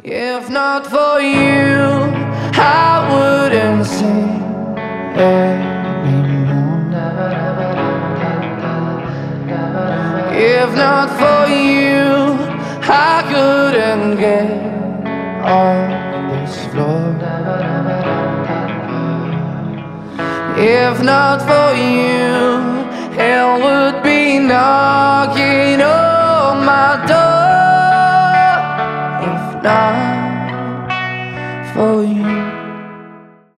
If not for you, I wouldn't sing anymore. If not for you, I couldn't get on this floor. If not for you, hell would